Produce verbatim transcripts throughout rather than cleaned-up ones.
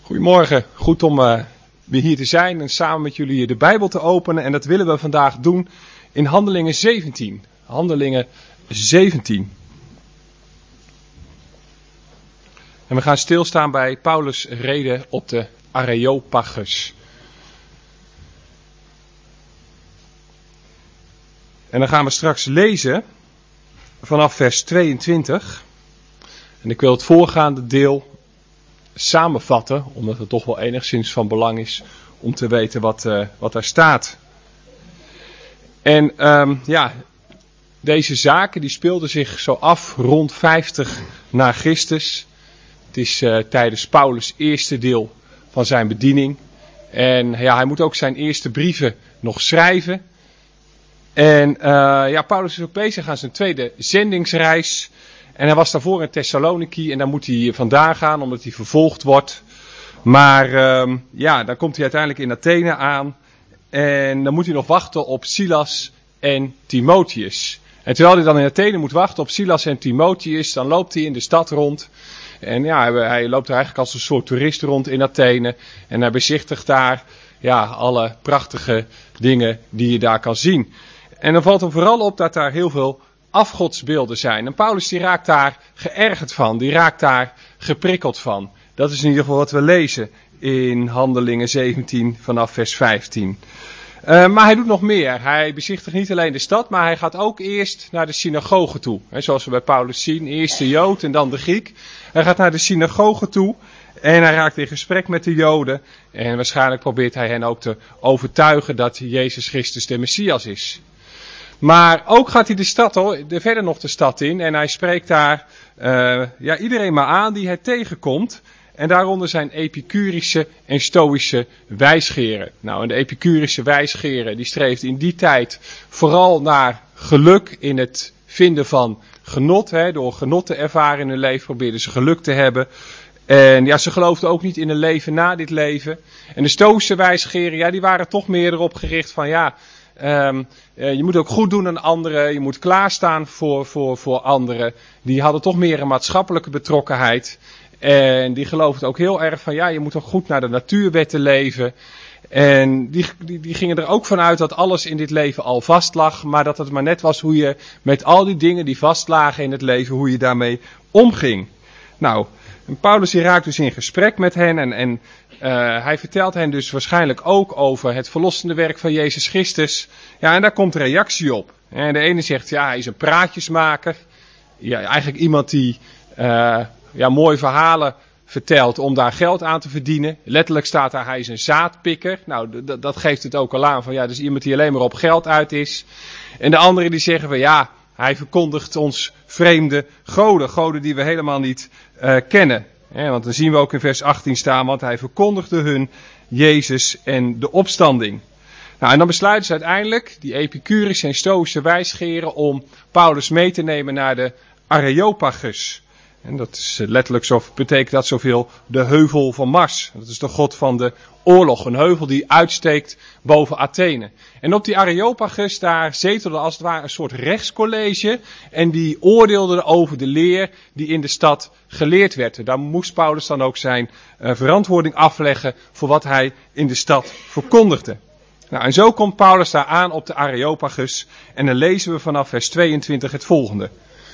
Goedemorgen, goed om uh, weer hier te zijn en samen met jullie de Bijbel te openen. En dat willen we vandaag doen in Handelingen zeventien. Handelingen zeventien. En we gaan stilstaan bij Paulus' reden op de Areopagus. En dan gaan we straks lezen vanaf vers tweeëntwintig. En ik wil het voorgaande deel samenvatten, omdat het toch wel enigszins van belang is om te weten wat, uh, wat daar staat. En um, ja, deze zaken die speelden zich zo af rond vijftig na Christus. Het is uh, tijdens Paulus' eerste deel van zijn bediening. En ja, hij moet ook zijn eerste brieven nog schrijven. En uh, ja, Paulus is ook bezig aan zijn tweede zendingsreis. En hij was daarvoor in Thessaloniki en daar moet hij vandaan gaan omdat hij vervolgd wordt. Maar uh, ja, dan komt hij uiteindelijk in Athene aan. En dan moet hij nog wachten op Silas en Timotheus. En terwijl hij dan in Athene moet wachten op Silas en Timotheus, dan loopt hij in de stad rond. En ja, hij loopt er eigenlijk als een soort toerist rond in Athene. En hij bezichtigt daar ja, alle prachtige dingen die je daar kan zien. En dan valt hem vooral op dat daar heel veel afgodsbeelden zijn. En Paulus die raakt daar geërgerd van, die raakt daar geprikkeld van. Dat is in ieder geval wat we lezen in Handelingen zeventien vanaf vers vijftien. Uh, maar hij doet nog meer. Hij bezichtigt niet alleen de stad, maar hij gaat ook eerst naar de synagoge toe. He, zoals we bij Paulus zien, eerst de Jood en dan de Griek. Hij gaat naar de synagoge toe en hij raakt in gesprek met de Joden. En waarschijnlijk probeert hij hen ook te overtuigen dat Jezus Christus de Messias is. Maar ook gaat hij de stad, hoor, verder nog de stad in en hij spreekt daar uh, ja, iedereen maar aan die hij tegenkomt. En daaronder zijn Epicurische en Stoïsche wijsgeren. Nou, en de Epicurische wijsgeren die streefden in die tijd vooral naar geluk in het vinden van genot. Hè. Door genot te ervaren in hun leven probeerden ze geluk te hebben. En ja, ze geloofden ook niet in een leven na dit leven. En de Stoïsche wijsgeren, ja, die waren toch meer erop gericht van ja, Um, uh, je moet ook goed doen aan anderen, je moet klaarstaan voor, voor, voor anderen. Die hadden toch meer een maatschappelijke betrokkenheid. En die geloofden ook heel erg van ja, je moet ook goed naar de natuurwetten leven. En die, die, die gingen er ook vanuit dat alles in dit leven al vast lag. Maar dat het maar net was hoe je met al die dingen die vastlagen in het leven, hoe je daarmee omging. Nou, en Paulus die raakt dus in gesprek met hen en, en uh, hij vertelt hen dus waarschijnlijk ook over het verlossende werk van Jezus Christus. Ja, en daar komt reactie op. En de ene zegt, ja, hij is een praatjesmaker. Ja, eigenlijk iemand die uh, ja, mooie verhalen vertelt om daar geld aan te verdienen. Letterlijk staat daar, hij is een zaadpikker. Nou, d- dat geeft het ook al aan van, ja, dus iemand die alleen maar op geld uit is. En de anderen die zeggen van, ja, hij verkondigt ons vreemde goden. Goden die we helemaal niet uh, kennen. He, want dan zien we ook in vers achttien staan. Want hij verkondigde hun Jezus en de opstanding. Nou, en dan besluiten ze uiteindelijk, die Epicurische en Stoïsche wijsgeren, om Paulus mee te nemen naar de Areopagus. En dat is letterlijk zo, betekent dat zoveel de heuvel van Mars. Dat is de god van de oorlog. Een heuvel die uitsteekt boven Athene. En op die Areopagus daar zetelde als het ware een soort rechtscollege. En die oordeelde over de leer die in de stad geleerd werd. En daar moest Paulus dan ook zijn uh, verantwoording afleggen voor wat hij in de stad verkondigde. Nou, en zo komt Paulus daar aan op de Areopagus. En dan lezen we vanaf vers tweeëntwintig het volgende.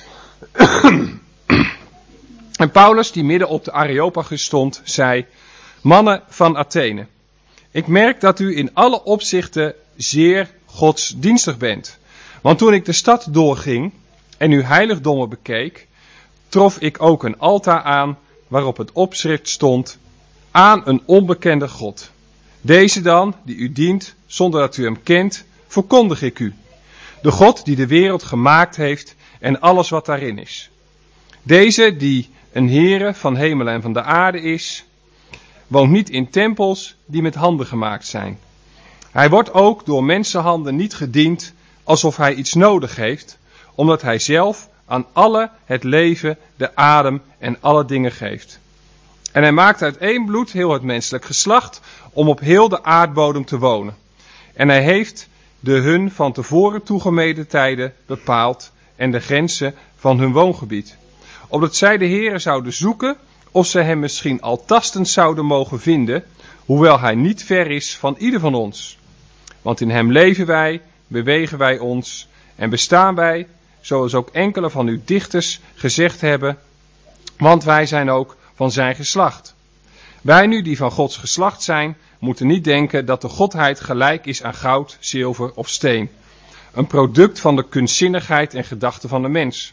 En Paulus, die midden op de Areopagus stond, zei: Mannen van Athene, ik merk dat u in alle opzichten zeer godsdienstig bent. Want toen ik de stad doorging en uw heiligdommen bekeek, trof ik ook een altaar aan waarop het opschrift stond: aan een onbekende God. Deze dan, die u dient, zonder dat u hem kent, verkondig ik u. De God die de wereld gemaakt heeft en alles wat daarin is. Deze die een Heere van hemel en van de aarde is, woont niet in tempels die met handen gemaakt zijn. Hij wordt ook door mensenhanden niet gediend alsof hij iets nodig heeft, omdat hij zelf aan alle het leven, de adem en alle dingen geeft. En hij maakt uit één bloed heel het menselijk geslacht om op heel de aardbodem te wonen. En hij heeft de hun van tevoren toegemeten tijden bepaald en de grenzen van hun woongebied. Opdat zij de Heere zouden zoeken of ze hem misschien al tastend zouden mogen vinden, hoewel hij niet ver is van ieder van ons. Want in hem leven wij, bewegen wij ons en bestaan wij, zoals ook enkele van uw dichters gezegd hebben, want wij zijn ook van zijn geslacht. Wij nu die van Gods geslacht zijn, moeten niet denken dat de godheid gelijk is aan goud, zilver of steen. Een product van de kunstzinnigheid en gedachten van de mens.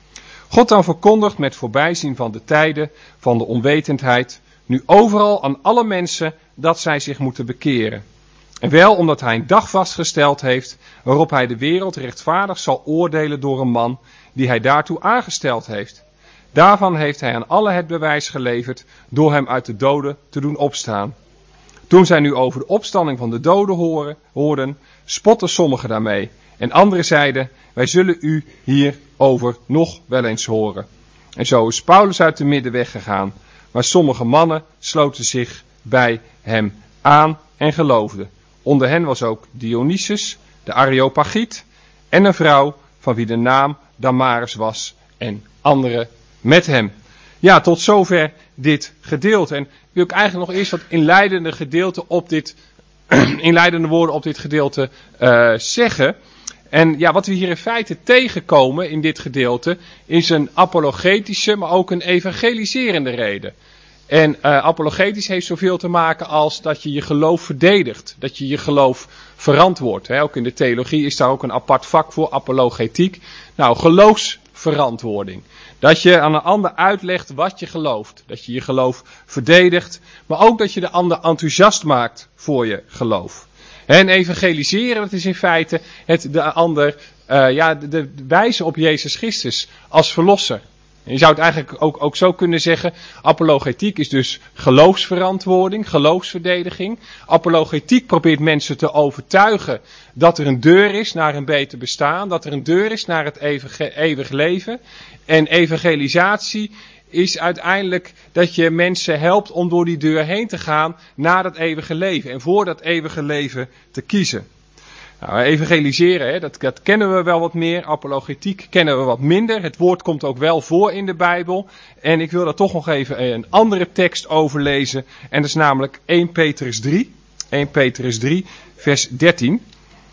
God dan verkondigt met voorbijzien van de tijden, van de onwetendheid, nu overal aan alle mensen dat zij zich moeten bekeren. En wel omdat hij een dag vastgesteld heeft, waarop hij de wereld rechtvaardig zal oordelen door een man, die hij daartoe aangesteld heeft. Daarvan heeft hij aan allen het bewijs geleverd, door hem uit de doden te doen opstaan. Toen zij nu over de opstanding van de doden horen, hoorden, spotten sommigen daarmee. En anderen zeiden, wij zullen u hierover nog wel eens horen. En zo is Paulus uit de midden weggegaan. Maar sommige mannen sloten zich bij hem aan en geloofden. Onder hen was ook Dionysius, de Areopagiet, en een vrouw van wie de naam Damaris was, en anderen met hem. Ja, tot zover dit gedeelte. En wil ik eigenlijk nog eerst wat inleidende gedeelte op dit, inleidende woorden op dit gedeelte uh, zeggen. En ja, wat we hier in feite tegenkomen in dit gedeelte is een apologetische, maar ook een evangeliserende reden. En uh, apologetisch heeft zoveel te maken als dat je je geloof verdedigt, dat je je geloof verantwoordt. Hè. Ook in de theologie is daar ook een apart vak voor, apologetiek. Nou, geloofsverantwoording. Dat je aan een ander uitlegt wat je gelooft. Dat je je geloof verdedigt, maar ook dat je de ander enthousiast maakt voor je geloof. En evangeliseren, dat is in feite het de ander, uh, ja, de, de wijzen op Jezus Christus als verlosser. En je zou het eigenlijk ook, ook zo kunnen zeggen, apologetiek is dus geloofsverantwoording, geloofsverdediging. Apologetiek probeert mensen te overtuigen dat er een deur is naar een beter bestaan, dat er een deur is naar het eeuwig, eeuwig leven. En evangelisatie is uiteindelijk dat je mensen helpt om door die deur heen te gaan naar dat eeuwige leven en voor dat eeuwige leven te kiezen. Nou, evangeliseren, hè, dat, dat kennen we wel wat meer. Apologetiek kennen we wat minder. Het woord komt ook wel voor in de Bijbel. En ik wil daar toch nog even een andere tekst over lezen. En dat is namelijk Eerste Petrus drie. Eerste Petrus drie, vers dertien.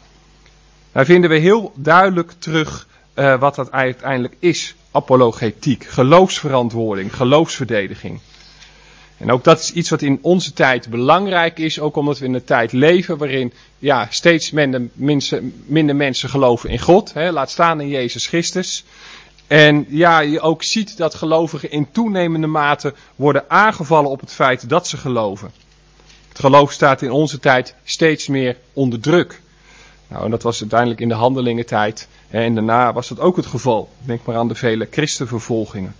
Daar vinden we heel duidelijk terug uh, wat dat uiteindelijk is. Apologetiek, geloofsverantwoording, geloofsverdediging. En ook dat is iets wat in onze tijd belangrijk is, ook omdat we in een tijd leven waarin ja, steeds minder mensen, minder mensen geloven in God, hè, laat staan in Jezus Christus. En ja, je ook ziet dat gelovigen in toenemende mate worden aangevallen op het feit dat ze geloven. Het geloof staat in onze tijd steeds meer onder druk. Nou, en dat was uiteindelijk in de handelingentijd. En daarna was dat ook het geval. Denk maar aan de vele christenvervolgingen.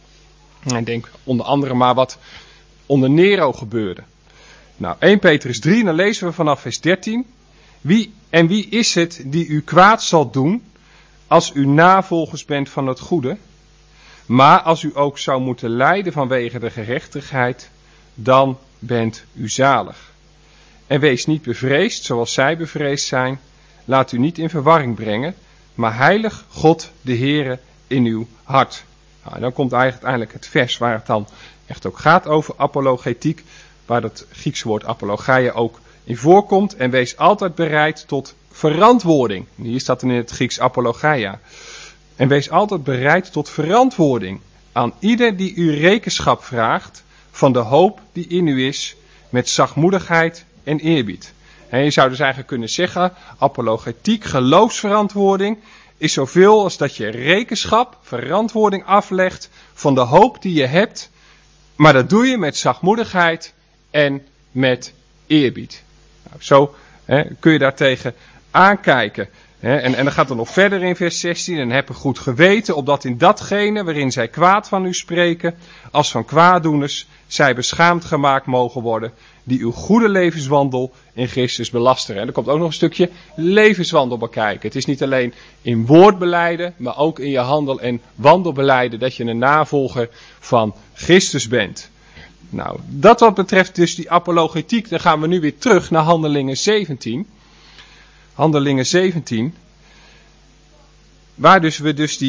En denk onder andere maar wat onder Nero gebeurde. Nou, Eerste Petrus drie, dan lezen we vanaf vers dertien. Wie en wie is het die u kwaad zal doen als u navolgers bent van het goede? Maar als u ook zou moeten lijden vanwege de gerechtigheid, dan bent u zalig. En wees niet bevreesd zoals zij bevreesd zijn. Laat u niet in verwarring brengen, maar heilig God de Heere in uw hart. Nou, en dan komt uiteindelijk het vers waar het dan echt ook gaat over apologetiek, waar dat Griekse woord apologia ook in voorkomt. En wees altijd bereid tot verantwoording. Hier staat dan in het Grieks apologia. En wees altijd bereid tot verantwoording aan ieder die u rekenschap vraagt van de hoop die in u is, met zachtmoedigheid en eerbied. En je zou dus eigenlijk kunnen zeggen, apologetiek, geloofsverantwoording, is zoveel als dat je rekenschap, verantwoording aflegt van de hoop die je hebt, maar dat doe je met zachtmoedigheid en met eerbied. Nou, zo hè, kun je daartegen aankijken. Hè, en, en dan gaat het nog verder in vers zestien. En heb een goed geweten, opdat in datgene waarin zij kwaad van u spreken, als van kwaaddoeners, zij beschaamd gemaakt mogen worden, die uw goede levenswandel in Christus belasteren. En er komt ook nog een stukje levenswandel bekijken. Het is niet alleen in woord belijden, maar ook in je handel en wandel belijden dat je een navolger van Christus bent. Nou, dat wat betreft dus die apologetiek, dan gaan we nu weer terug naar Handelingen zeventien. Handelingen zeventien. Waar dus we dus die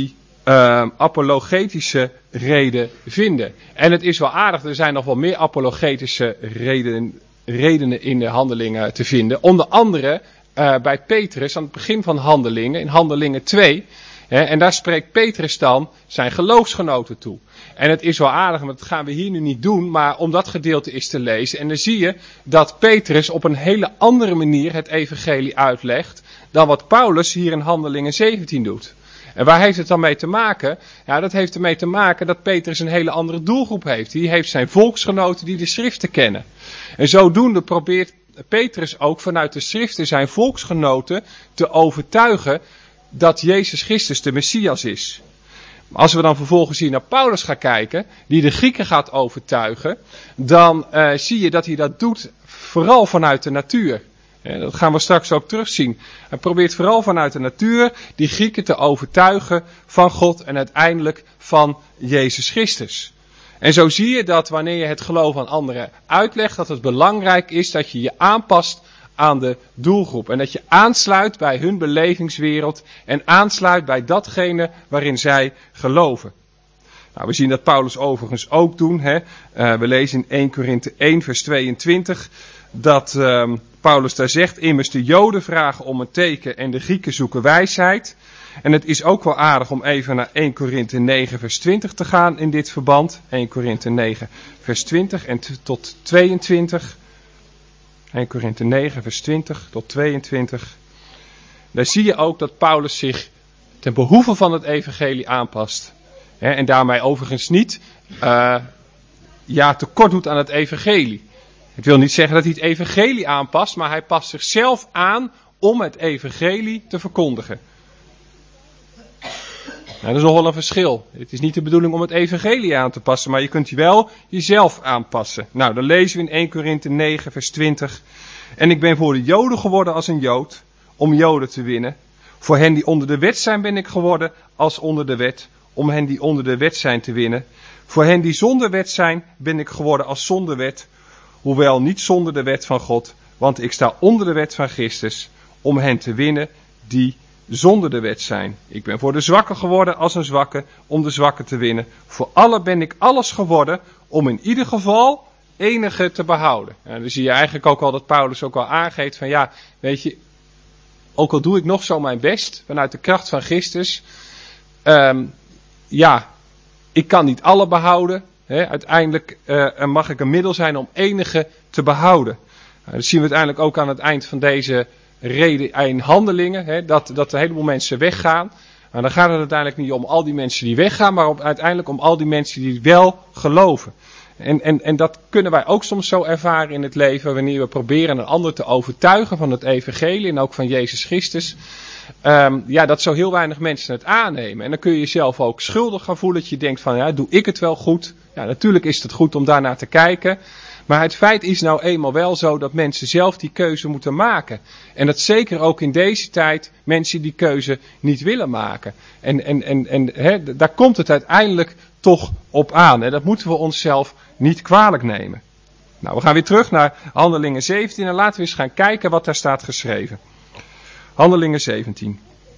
uh, apologetische reden vinden. En het is wel aardig, er zijn nog wel meer apologetische reden, redenen in de Handelingen te vinden. Onder andere uh, bij Petrus aan het begin van Handelingen, in Handelingen twee. Hè, en daar spreekt Petrus dan zijn geloofsgenoten toe. En het is wel aardig, want dat gaan we hier nu niet doen, maar om dat gedeelte eens te lezen. En dan zie je dat Petrus op een hele andere manier het evangelie uitlegt dan wat Paulus hier in Handelingen zeventien doet. En waar heeft het dan mee te maken? Ja, dat heeft ermee te maken dat Petrus een hele andere doelgroep heeft. Die heeft zijn volksgenoten die de schriften kennen. En zodoende probeert Petrus ook vanuit de schriften zijn volksgenoten te overtuigen dat Jezus Christus de Messias is. Als we dan vervolgens hier naar Paulus gaan kijken, die de Grieken gaat overtuigen, dan uh, zie je dat hij dat doet vooral vanuit de natuur. Ja, dat gaan we straks ook terugzien. Hij probeert vooral vanuit de natuur die Grieken te overtuigen van God en uiteindelijk van Jezus Christus. En zo zie je dat wanneer je het geloof aan anderen uitlegt, dat het belangrijk is dat je je aanpast aan de doelgroep. En dat je aansluit bij hun belevingswereld en aansluit bij datgene waarin zij geloven. Nou, we zien dat Paulus overigens ook doen. Hè. Uh, we lezen in Eerste Korinthe één vers tweeëntwintig dat uh, Paulus daar zegt, immers de Joden vragen om een teken en de Grieken zoeken wijsheid. En het is ook wel aardig om even naar Eerste Korinthe negen vers twintig te gaan in dit verband. Eerste Korinthe negen vers twintig en t- tot tweeëntwintig. Eerste Korinthe negen vers twintig tot tweeëntwintig. Daar zie je ook dat Paulus zich ten behoeve van het evangelie aanpast. He, en daarmee overigens niet uh, ja, tekort doet aan het evangelie. Ik wil niet zeggen dat hij het evangelie aanpast, maar hij past zichzelf aan om het evangelie te verkondigen. Nou, dat is nog wel een verschil. Het is niet de bedoeling om het evangelie aan te passen, maar je kunt je wel jezelf aanpassen. Nou, dan lezen we in Eerste Korinthe negen vers twintig. En ik ben voor de Joden geworden als een Jood, om Joden te winnen. Voor hen die onder de wet zijn ben ik geworden als onder de wet, om hen die onder de wet zijn te winnen. Voor hen die zonder wet zijn ben ik geworden als zonder wet, hoewel niet zonder de wet van God, want ik sta onder de wet van Christus, om hen te winnen die zonder de wet zijn. Ik ben voor de zwakken geworden als een zwakke, om de zwakken te winnen. Voor alle ben ik alles geworden, om in ieder geval enige te behouden. En dan zie je eigenlijk ook al dat Paulus ook al aangeeft van ja, weet je, ook al doe ik nog zo mijn best, vanuit de kracht van Christus, um, ja, ik kan niet alle behouden. He, uiteindelijk uh, mag ik een middel zijn om enige te behouden. Nou, dat zien we uiteindelijk ook aan het eind van deze reden in Handelingen, he, dat, dat een heleboel mensen weggaan. Maar dan gaat het uiteindelijk niet om al die mensen die weggaan, maar om, uiteindelijk om al die mensen die wel geloven. En, en, en dat kunnen wij ook soms zo ervaren in het leven, wanneer we proberen een ander te overtuigen van het evangelie en ook van Jezus Christus. Um, ja, dat zo heel weinig mensen het aannemen. En dan kun je jezelf ook schuldig gaan voelen, dat je denkt van, ja, doe ik het wel goed? Ja, natuurlijk is het goed om daarnaar te kijken. Maar het feit is nou eenmaal wel zo dat mensen zelf die keuze moeten maken. En dat zeker ook in deze tijd mensen die keuze niet willen maken. En, en, en, en he, daar komt het uiteindelijk toch op aan. En dat moeten we onszelf niet kwalijk nemen. Nou, we gaan weer terug naar Handelingen zeventien en laten we eens gaan kijken wat daar staat geschreven. Handelingen zeventien.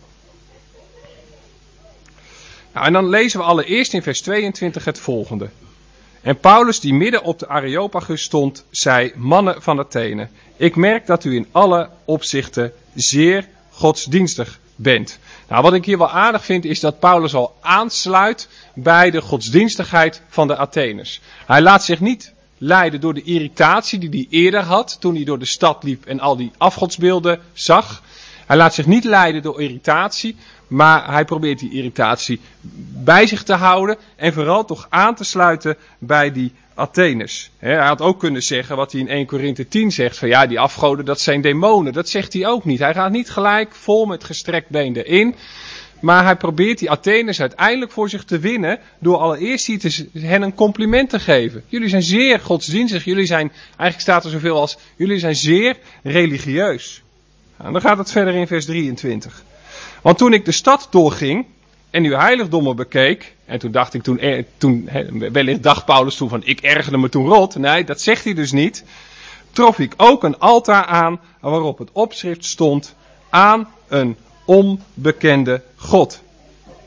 Nou, en dan lezen we allereerst in vers tweeëntwintig het volgende. En Paulus, die midden op de Areopagus stond, zei, mannen van Athene, ik merk dat u in alle opzichten zeer godsdienstig bent. Nou, wat ik hier wel aardig vind, is dat Paulus al aansluit bij de godsdienstigheid van de Atheners. Hij laat zich niet leiden door de irritatie die hij eerder had, toen hij door de stad liep en al die afgodsbeelden zag. Hij laat zich niet leiden door irritatie, maar hij probeert die irritatie bij zich te houden en vooral toch aan te sluiten bij die Atheners. He, hij had ook kunnen zeggen wat hij in Eerste Korinthe tien zegt, van ja, die afgoden dat zijn demonen. Dat zegt hij ook niet. Hij gaat niet gelijk vol met gestrekt been erin, maar hij probeert die Atheners uiteindelijk voor zich te winnen door allereerst hier te, hen een compliment te geven. Jullie zijn zeer godsdienstig, jullie zijn, eigenlijk staat er zoveel als, jullie zijn zeer religieus. En dan gaat het verder in vers drieëntwintig. Want toen ik de stad doorging en uw heiligdommen bekeek, en toen dacht ik toen, toen wellicht dacht Paulus toen van ik ergerde me toen rot. Nee, dat zegt hij dus niet. Trof ik ook een altaar aan waarop het opschrift stond aan een onbekende God.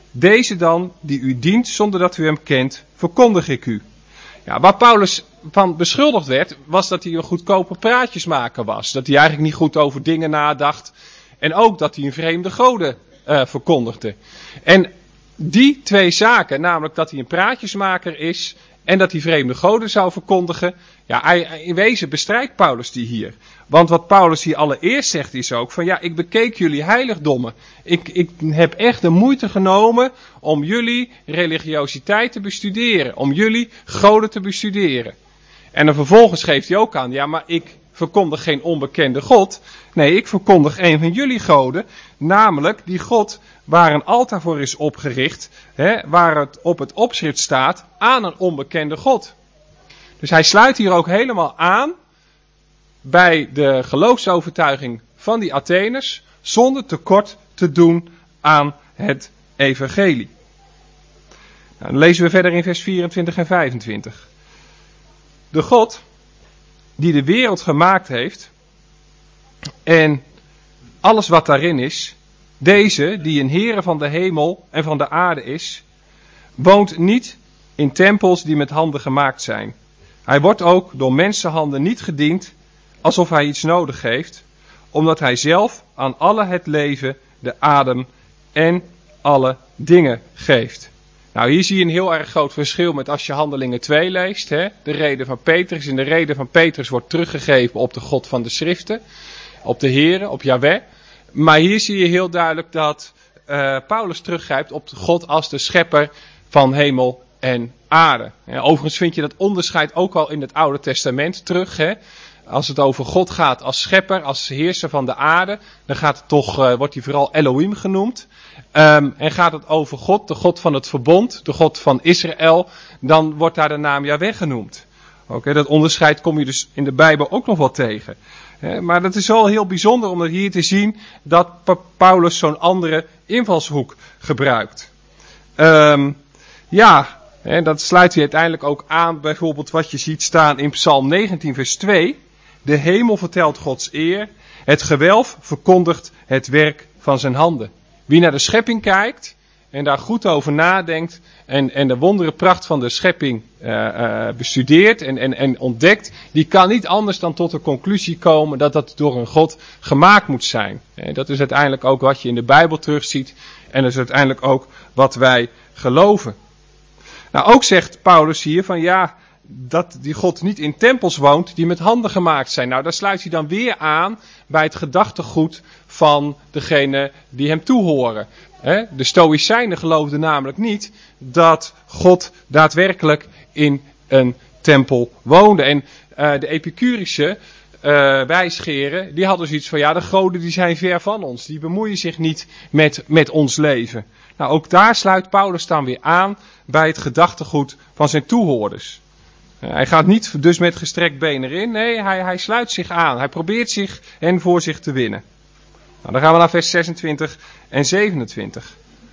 Deze dan, die u dient zonder dat u hem kent, verkondig ik u. Ja, waar Paulus van beschuldigd werd, was dat hij een goedkope praatjesmaker was. Dat hij eigenlijk niet goed over dingen nadacht. En ook dat hij een vreemde goden uh, verkondigde. En die twee zaken, namelijk dat hij een praatjesmaker is en dat hij vreemde goden zou verkondigen, ja, hij, in wezen bestrijdt Paulus die hier. Want wat Paulus hier allereerst zegt is ook van, ja, ik bekeek jullie heiligdommen. Ik, ik heb echt de moeite genomen om jullie religiositeit te bestuderen, om jullie goden te bestuderen. En dan vervolgens geeft hij ook aan, ja, maar ik verkondig geen onbekende God. Nee, ik verkondig een van jullie goden, namelijk die God waar een altaar voor is opgericht, hè, waar het op het opschrift staat, aan een onbekende God. Dus hij sluit hier ook helemaal aan bij de geloofsovertuiging van die Atheners, zonder tekort te doen aan het evangelie. Nou, dan lezen we verder in vers vierentwintig en vijfentwintig. De God die de wereld gemaakt heeft en alles wat daarin is, deze die een Heere van de hemel en van de aarde is, woont niet in tempels die met handen gemaakt zijn. Hij wordt ook door mensenhanden niet gediend alsof hij iets nodig heeft, omdat hij zelf aan alle het leven, de adem en alle dingen geeft. Nou, hier zie je een heel erg groot verschil met als je Handelingen twee leest. Hè? De reden van Petrus. In de reden van Petrus wordt teruggegeven op de God van de Schriften. Op de Heere, op Yahweh. Maar hier zie je heel duidelijk dat uh, Paulus teruggrijpt op de God als de schepper van hemel en aarde. Ja, overigens vind je dat onderscheid ook al in het Oude Testament terug. Hè? Als het over God gaat als schepper, als heerser van de aarde, dan gaat het toch, uh, wordt hij vooral Elohim genoemd. Um, en gaat het over God, de God van het verbond, de God van Israël, dan wordt daar de naam Yahweh genoemd. Okay, dat onderscheid kom je dus in de Bijbel ook nog wel tegen. He, maar dat is wel heel bijzonder om hier te zien dat Paulus zo'n andere invalshoek gebruikt. Um, ja, he, dat sluit hij uiteindelijk ook aan bijvoorbeeld wat je ziet staan in Psalm negentien vers twee. De hemel vertelt Gods eer, het gewelf verkondigt het werk van zijn handen. Wie naar de schepping kijkt en daar goed over nadenkt en, en de wondere pracht van de schepping uh, uh, bestudeert en, en, en ontdekt, die kan niet anders dan tot de conclusie komen dat dat door een God gemaakt moet zijn. En dat is uiteindelijk ook wat je in de Bijbel terugziet en dat is uiteindelijk ook wat wij geloven. Nou, ook zegt Paulus hier van ja, dat die God niet in tempels woont die met handen gemaakt zijn. Nou, daar sluit hij dan weer aan bij het gedachtegoed van degene die hem toehoren. De Stoïcijnen geloofden namelijk niet dat God daadwerkelijk in een tempel woonde. En uh, de Epicurische uh, wijsgeren, die hadden zoiets van ja, de goden die zijn ver van ons. Die bemoeien zich niet met, met ons leven. Nou, ook daar sluit Paulus dan weer aan bij het gedachtegoed van zijn toehoorders. Hij gaat niet dus met gestrekt been erin. Nee, hij, hij sluit zich aan. Hij probeert zich hen voor zich te winnen. Nou, dan gaan we naar vers zesentwintig en zevenentwintig.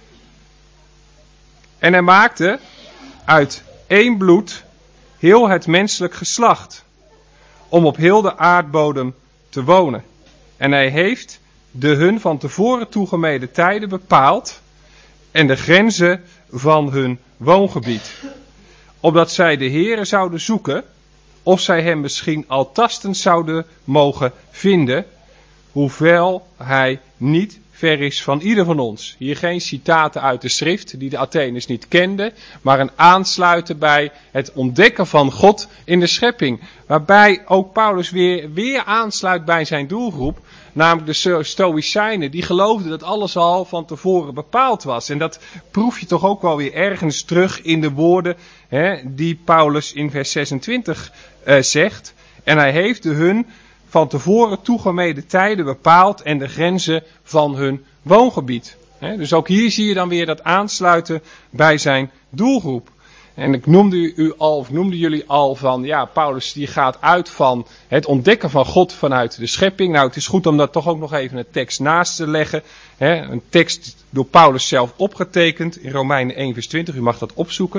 En hij maakte uit één bloed heel het menselijk geslacht, om op heel de aardbodem te wonen. En hij heeft de hun van tevoren toegemede tijden bepaald en de grenzen van hun woongebied. Opdat zij de Heere zouden zoeken, of zij hem misschien al tastend zouden mogen vinden, hoewel hij niet ver is van ieder van ons. Hier geen citaten uit de schrift die de Atheners niet kenden, maar een aansluiten bij het ontdekken van God in de schepping. Waarbij ook Paulus weer, weer aansluit bij zijn doelgroep, namelijk de Stoïcijnen, die geloofden dat alles al van tevoren bepaald was. En dat proef je toch ook wel weer ergens terug in de woorden hè, die Paulus in vers zesentwintig uh, zegt. En hij heeft de hun van tevoren toegemede tijden bepaald en de grenzen van hun woongebied. He, dus ook hier zie je dan weer dat aansluiten bij zijn doelgroep. En ik noemde u al, of noemde jullie al van, ja, Paulus die gaat uit van het ontdekken van God vanuit de schepping. Nou, het is goed om daar toch ook nog even een tekst naast te leggen. He, een tekst door Paulus zelf opgetekend in Romeinen één vers twintig. U mag dat opzoeken.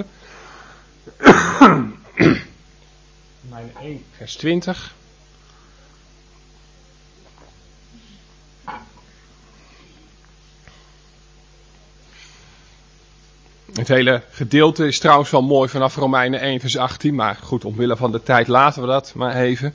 Romeinen één vers twintig. Het hele gedeelte is trouwens wel mooi vanaf Romeinen één vers achttien, maar goed, omwille van de tijd laten we dat maar even.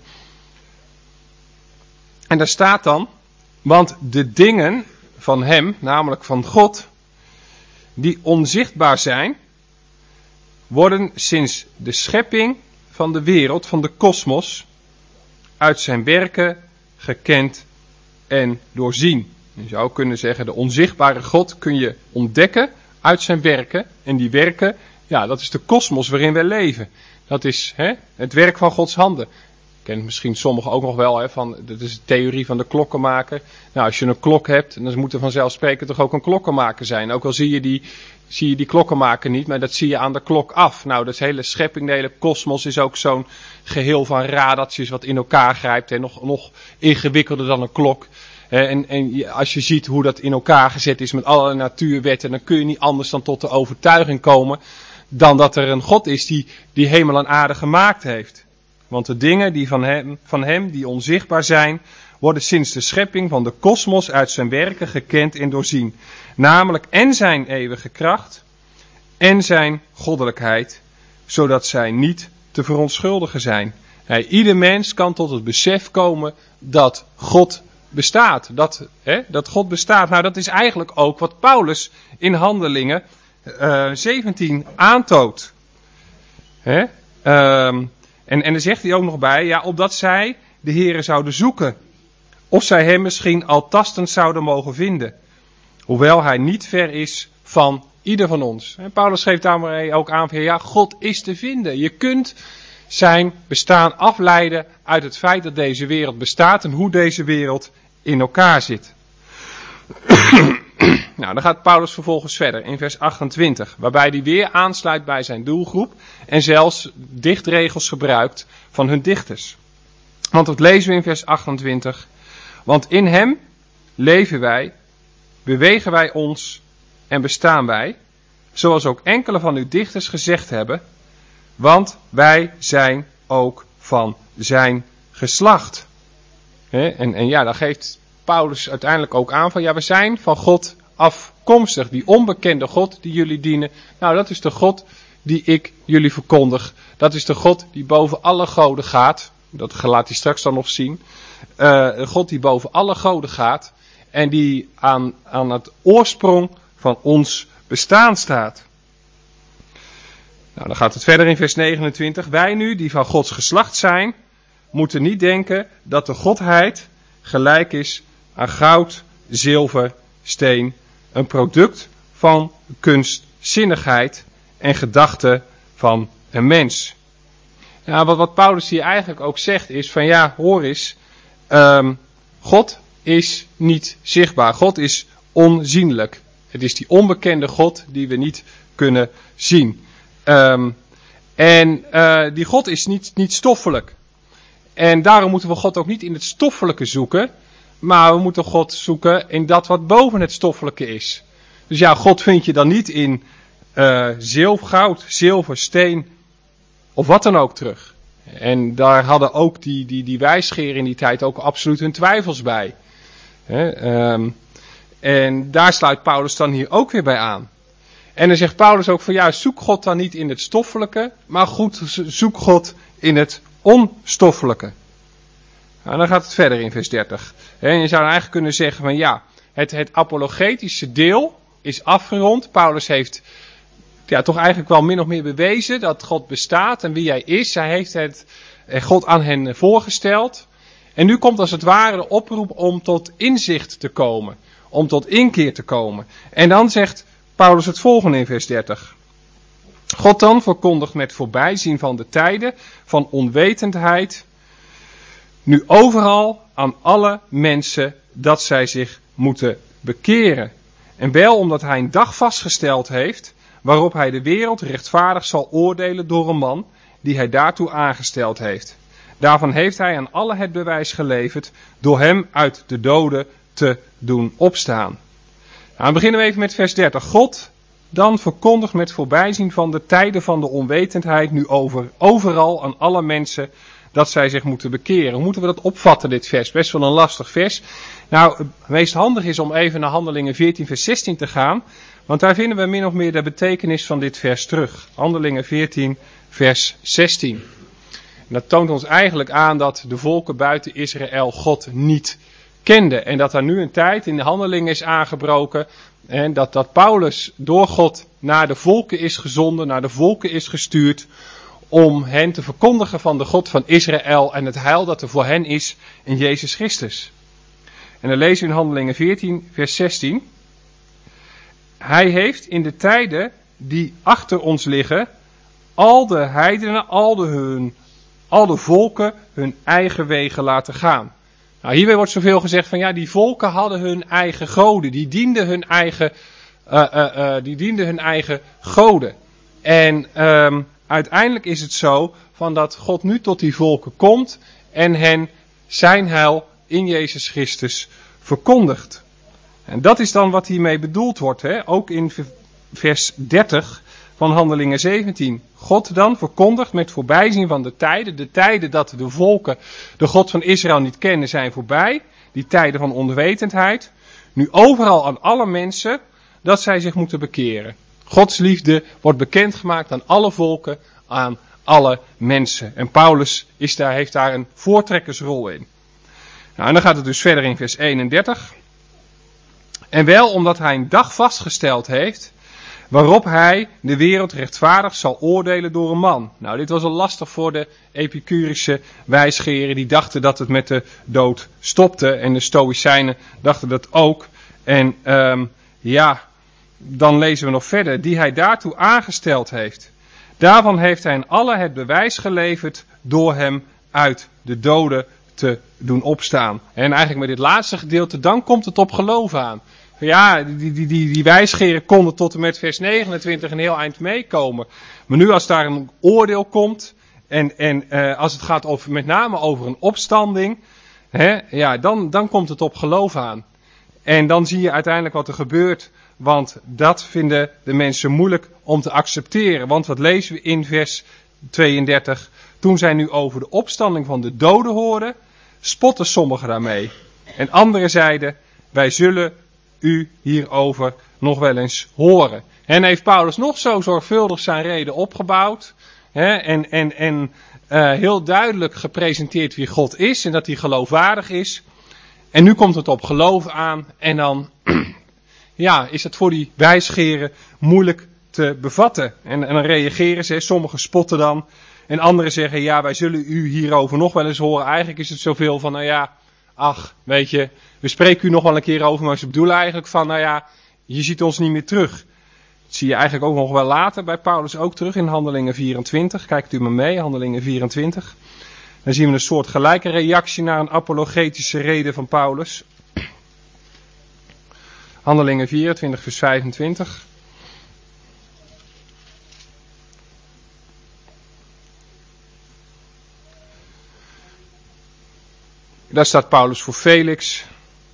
En daar staat dan, want de dingen van hem, namelijk van God, die onzichtbaar zijn, worden sinds de schepping van de wereld, van de kosmos, uit zijn werken gekend en doorzien. Je zou kunnen zeggen, de onzichtbare God kun je ontdekken uit zijn werken. En die werken, ja, dat is de kosmos waarin wij leven. Dat is hè, het werk van Gods handen. Kent misschien sommigen ook nog wel, hè, van, dat is de theorie van de klokkenmaker. Nou, als je een klok hebt, dan moet er vanzelfsprekend toch ook een klokkenmaker zijn. Ook al zie je die, zie je die klokkenmaker niet, maar dat zie je aan de klok af. Nou, dat hele schepping, de hele kosmos is ook zo'n geheel van radertjes wat in elkaar grijpt. Hè, nog, nog ingewikkelder dan een klok. En, en als je ziet hoe dat in elkaar gezet is met alle natuurwetten, dan kun je niet anders dan tot de overtuiging komen dan dat er een God is die, die hemel en aarde gemaakt heeft. Want de dingen die van hem, van hem die onzichtbaar zijn, worden sinds de schepping van de kosmos uit zijn werken gekend en doorzien. Namelijk en zijn eeuwige kracht en zijn goddelijkheid, zodat zij niet te verontschuldigen zijn. Hey, ieder mens kan tot het besef komen dat God bestaat. Dat, hè, dat God bestaat. Nou, dat is eigenlijk ook wat Paulus in Handelingen uh, zeventien aantoont. Hè? Um, en, en dan zegt hij ook nog bij, ja, opdat zij de Heere zouden zoeken. Of zij hem misschien al tastend zouden mogen vinden. Hoewel hij niet ver is van ieder van ons. En Paulus geeft daarmee ook aan van, ja, God is te vinden. Je kunt zijn bestaan afleiden uit het feit dat deze wereld bestaat en hoe deze wereld in elkaar zit. Nou, dan gaat Paulus vervolgens verder in vers achtentwintig, waarbij hij weer aansluit bij zijn doelgroep en zelfs dichtregels gebruikt van hun dichters. Want wat lezen we in vers achtentwintig? Want in hem leven wij, bewegen wij ons en bestaan wij, zoals ook enkele van uw dichters gezegd hebben, want wij zijn ook van zijn geslacht. He, en, en ja, daar geeft Paulus uiteindelijk ook aan van, ja, we zijn van God afkomstig. Die onbekende God die jullie dienen, nou, dat is de God die ik jullie verkondig. Dat is de God die boven alle goden gaat. Dat laat hij straks dan nog zien. Uh, een God die boven alle goden gaat en die aan, aan het oorsprong van ons bestaan staat. Nou, dan gaat het verder in vers negenentwintig. Wij nu, die van Gods geslacht zijn, moeten niet denken dat de Godheid gelijk is aan goud, zilver, steen, een product van kunstzinnigheid en gedachte van een mens. Ja, wat, wat Paulus hier eigenlijk ook zegt is van, ja, hoor eens, um, God is niet zichtbaar. God is onzienlijk. Het is die onbekende God die we niet kunnen zien. Um, en uh, die God is niet, niet stoffelijk. En daarom moeten we God ook niet in het stoffelijke zoeken, maar we moeten God zoeken in dat wat boven het stoffelijke is. Dus ja, God vind je dan niet in uh, zilver, goud, zilver, steen of wat dan ook terug. En daar hadden ook die, die, die wijsgeren in die tijd ook absoluut hun twijfels bij. He, um, en daar sluit Paulus dan hier ook weer bij aan. En dan zegt Paulus ook van, ja, zoek God dan niet in het stoffelijke, maar goed, zoek God in het onstoffelijke. Nou, dan gaat het verder in vers dertig. En je zou eigenlijk kunnen zeggen van, ja, het, het apologetische deel is afgerond. Paulus heeft ja, toch eigenlijk wel min of meer bewezen dat God bestaat en wie hij is. Hij heeft het God aan hen voorgesteld. En nu komt als het ware de oproep om tot inzicht te komen. Om tot inkeer te komen. En dan zegt Paulus het volgende in vers dertig. God dan verkondigt met voorbijzien van de tijden, van onwetendheid, nu overal aan alle mensen dat zij zich moeten bekeren. En wel omdat hij een dag vastgesteld heeft, waarop hij de wereld rechtvaardig zal oordelen door een man die hij daartoe aangesteld heeft. Daarvan heeft hij aan alle het bewijs geleverd door hem uit de doden te doen opstaan. Nou, dan beginnen we even met vers dertig. God dan verkondigt met voorbijzien van de tijden van de onwetendheid nu over, overal aan alle mensen dat zij zich moeten bekeren. Hoe moeten we dat opvatten, dit vers? Best wel een lastig vers. Nou, het meest handig is om even naar Handelingen veertien vers zestien te gaan, Want daar vinden we min of meer de betekenis van dit vers terug. Handelingen veertien, vers zestien. En dat toont ons eigenlijk aan dat de volken buiten Israël God niet kenden. En dat er nu een tijd in de handelingen is aangebroken. En dat, dat Paulus door God naar de volken is gezonden, naar de volken is gestuurd. Om hen te verkondigen van de God van Israël en het heil dat er voor hen is in Jezus Christus. En dan lezen we in Handelingen veertien, vers zestien. Hij heeft in de tijden die achter ons liggen, al de heidenen, al de, hun, al de volken hun eigen wegen laten gaan. Nou, hierbij wordt zoveel gezegd van ja, die volken hadden hun eigen goden, die dienden hun eigen, uh, uh, uh, die dienden hun eigen goden. En um, uiteindelijk is het zo van dat God nu tot die volken komt en hen zijn heil in Jezus Christus verkondigt. En dat is dan wat hiermee bedoeld wordt, hè? Ook in vers dertig van Handelingen zeventien. God dan verkondigt met voorbijzien van de tijden, de tijden dat de volken de God van Israël niet kennen zijn voorbij, die tijden van onwetendheid, nu overal aan alle mensen dat zij zich moeten bekeren. Gods liefde wordt bekendgemaakt aan alle volken, aan alle mensen. En Paulus is daar, heeft daar een voortrekkersrol in. Nou, en dan gaat het dus verder in vers eenendertig. En wel omdat hij een dag vastgesteld heeft, waarop hij de wereld rechtvaardig zal oordelen door een man. Nou, dit was al lastig voor de Epicurische wijsgeren, die dachten dat het met de dood stopte. En de Stoïcijnen dachten dat ook. En um, ja, dan lezen we nog verder, die hij daartoe aangesteld heeft. Daarvan heeft hij in alle het bewijs geleverd door hem uit de doden te doen opstaan. En eigenlijk met dit laatste gedeelte, dan komt het op geloof aan. Ja, die, die, die, die wijsgeren konden tot en met vers negenentwintig een heel eind meekomen. Maar nu als daar een oordeel komt, en, en uh, als het gaat over, met name over een opstanding, hè, ja, dan, dan komt het op geloof aan. En dan zie je uiteindelijk wat er gebeurt, want dat vinden de mensen moeilijk om te accepteren. Want wat lezen we in vers tweeëndertig? Toen zij nu over de opstanding van de doden hoorden, spotten sommigen daarmee. En anderen zeiden, wij zullen u hierover nog wel eens horen. En heeft Paulus nog zo zorgvuldig zijn reden opgebouwd. Hè, en en, en uh, heel duidelijk gepresenteerd wie God is en dat hij geloofwaardig is. En nu komt het op geloof aan en dan ja, is het voor die wijsgeren moeilijk te bevatten. En, en dan reageren ze, sommigen spotten dan. En anderen zeggen, ja, wij zullen u hierover nog wel eens horen. Eigenlijk is het zoveel van, nou ja, ach, weet je, we spreken u nog wel een keer over, maar ze bedoelen eigenlijk van, nou ja, je ziet ons niet meer terug. Dat zie je eigenlijk ook nog wel later bij Paulus ook terug in Handelingen vierentwintig. Kijkt u maar mee, Handelingen vierentwintig. Dan zien we een soort gelijke reactie naar een apologetische reden van Paulus. Handelingen vierentwintig, vers vijfentwintig. Daar staat Paulus voor Felix.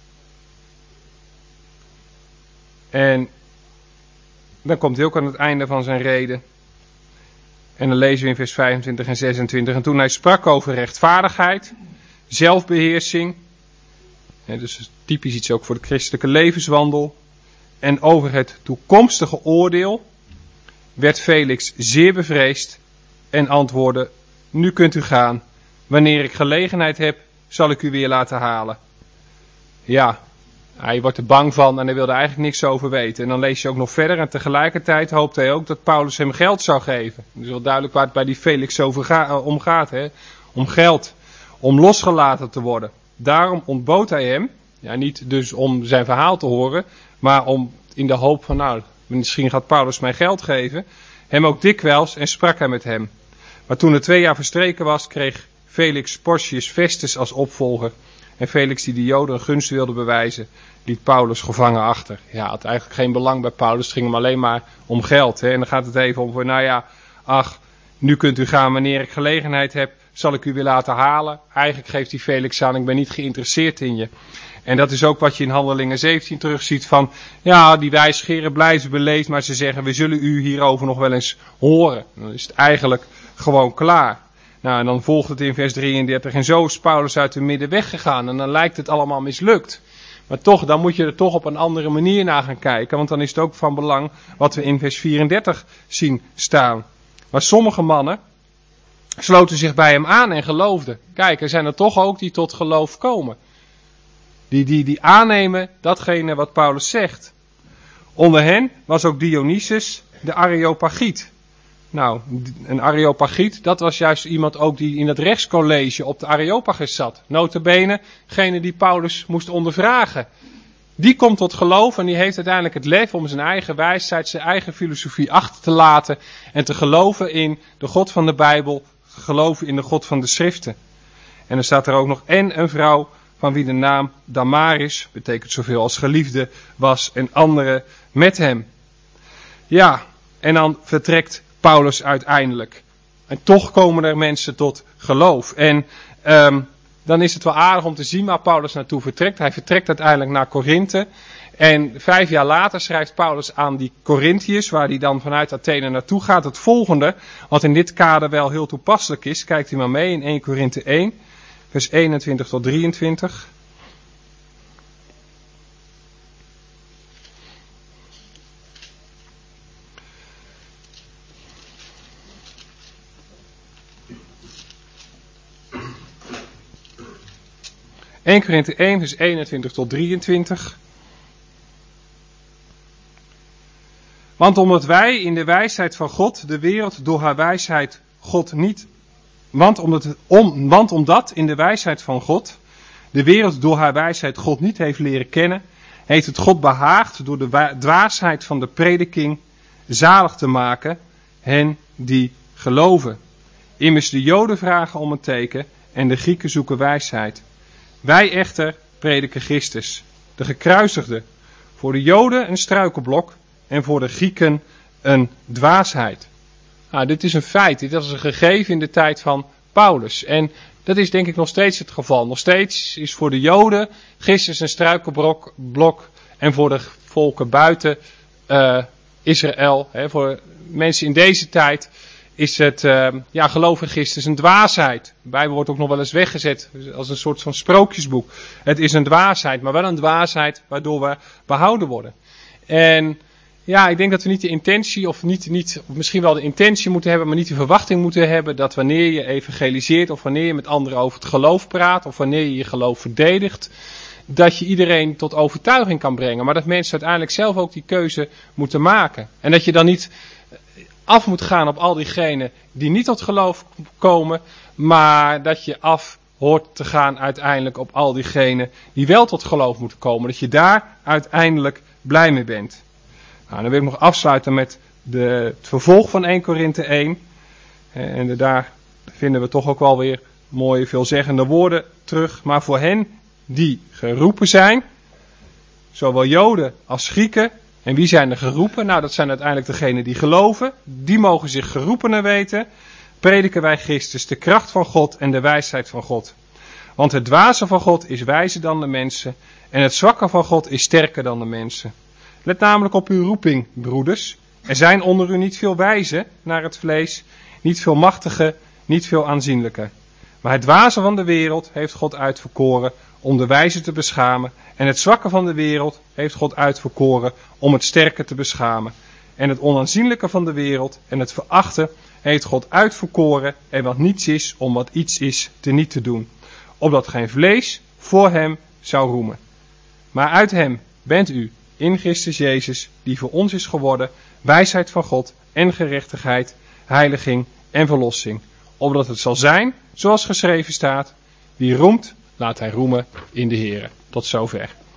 En dan komt hij ook aan het einde van zijn reden. En dan lezen we in vers vijfentwintig en zesentwintig. En toen hij sprak over rechtvaardigheid, zelfbeheersing. Hè, dus typisch iets ook voor de christelijke levenswandel. En over het toekomstige oordeel werd Felix zeer bevreesd en antwoordde, nu kunt u gaan. Wanneer ik gelegenheid heb, zal ik u weer laten halen. Ja, hij wordt er bang van en hij wilde eigenlijk niks over weten. En dan lees je ook nog verder en tegelijkertijd hoopt hij ook dat Paulus hem geld zou geven. Het is wel duidelijk waar het bij die Felix over ga, om gaat. Hè? Om geld, om losgelaten te worden. Daarom ontbood hij hem, ja, niet dus om zijn verhaal te horen, maar om in de hoop van, nou, misschien gaat Paulus mij geld geven, hem ook dikwijls en sprak hij met hem. Maar toen er twee jaar verstreken was, kreeg Felix Porcius Festus als opvolger. En Felix, die de Joden een gunst wilde bewijzen, liet Paulus gevangen achter. Ja, had eigenlijk geen belang bij Paulus, het ging hem alleen maar om geld. Hè? En dan gaat het even om, nou ja, ach, nu kunt u gaan, wanneer ik gelegenheid heb, zal ik u weer laten halen. Eigenlijk geeft die Felix aan, ik ben niet geïnteresseerd in je. En dat is ook wat je in Handelingen zeventien terugziet van, ja, die wijsgeren blijven beleefd, maar ze zeggen, we zullen u hierover nog wel eens horen. Dan is het eigenlijk gewoon klaar. Nou, en dan volgt het in vers drieëndertig. En zo is Paulus uit de midden weggegaan. En dan lijkt het allemaal mislukt. Maar toch, dan moet je er toch op een andere manier naar gaan kijken. Want dan is het ook van belang wat we in vers vierendertig zien staan. Maar sommige mannen sloten zich bij hem aan en geloofden. Kijk, er zijn er toch ook die tot geloof komen. Die, die, die aannemen datgene wat Paulus zegt. Onder hen was ook Dionysius de Areopagiet. Nou, een Areopagiet, dat was juist iemand ook die in het rechtscollege op de Areopagus zat. Nota bene, degene die Paulus moest ondervragen. Die komt tot geloof en die heeft uiteindelijk het lef om zijn eigen wijsheid, zijn eigen filosofie achter te laten. En te geloven in de God van de Bijbel, geloven in de God van de Schriften. En er staat er ook nog en een vrouw van wie de naam Damaris, betekent zoveel als geliefde, was en anderen met hem. Ja, en dan vertrekt Paulus uiteindelijk. En toch komen er mensen tot geloof. En um, dan is het wel aardig om te zien waar Paulus naartoe vertrekt. Hij vertrekt uiteindelijk naar Korinthe. En vijf jaar later schrijft Paulus aan die Korinthiërs, waar hij dan vanuit Athene naartoe gaat, het volgende, wat in dit kader wel heel toepasselijk is. Kijkt u maar mee in Eerste Korinthe één, vers eenentwintig tot drieëntwintig. Eerste Korinthe één, vers eenentwintig tot drieëntwintig. Want omdat wij in de wijsheid van God de wereld door haar wijsheid God niet... Want omdat, om, want omdat in de wijsheid van God de wereld door haar wijsheid God niet heeft leren kennen, heeft het God behaagd door de dwaasheid van de prediking zalig te maken hen die geloven. Immers de Joden vragen om een teken en de Grieken zoeken wijsheid. Wij echter prediken Christus, de gekruisigde, voor de Joden een struikelblok en voor de Grieken een dwaasheid. Nou, dit is een feit, dit was een gegeven in de tijd van Paulus. En dat is denk ik nog steeds het geval. Nog steeds is voor de Joden Christus een struikelblok blok, en voor de volken buiten uh, Israël, hè, voor mensen in deze tijd, is het, uh, ja, geloof in Christus een dwaasheid. De Bijbel wordt ook nog wel eens weggezet als een soort van sprookjesboek. Het is een dwaasheid, maar wel een dwaasheid waardoor we behouden worden. En ja, ik denk dat we niet de intentie, of, niet, niet, of misschien wel de intentie moeten hebben, maar niet de verwachting moeten hebben dat wanneer je evangeliseert, of wanneer je met anderen over het geloof praat, of wanneer je je geloof verdedigt, dat je iedereen tot overtuiging kan brengen. Maar dat mensen uiteindelijk zelf ook die keuze moeten maken. En dat je dan niet af moet gaan op al diegenen die niet tot geloof komen, maar dat je af hoort te gaan uiteindelijk op al diegenen die wel tot geloof moeten komen. Dat je daar uiteindelijk blij mee bent. Nou, dan wil ik nog afsluiten met de, het vervolg van Eerste Korinthe één. En daar vinden we toch ook wel weer mooie veelzeggende woorden terug. Maar voor hen die geroepen zijn, zowel Joden als Grieken. En wie zijn er geroepen? Nou, dat zijn uiteindelijk degenen die geloven. Die mogen zich geroepenen weten. Prediken wij Christus, de kracht van God en de wijsheid van God. Want het dwaze van God is wijzer dan de mensen. En het zwakke van God is sterker dan de mensen. Let namelijk op uw roeping, broeders. Er zijn onder u niet veel wijzen naar het vlees, niet veel machtige, niet veel aanzienlijke. Maar het dwaze van de wereld heeft God uitverkoren om de wijze te beschamen. En het zwakke van de wereld heeft God uitverkoren om het sterke te beschamen. En het onaanzienlijke van de wereld en het verachten heeft God uitverkoren en wat niets is om wat iets is te niet te doen. Opdat geen vlees voor hem zou roemen. Maar uit hem bent u in Christus Jezus, die voor ons is geworden, wijsheid van God en gerechtigheid, heiliging en verlossing. Opdat het zal zijn, zoals geschreven staat, wie roemt, laat hij roemen in de Here. Tot zover.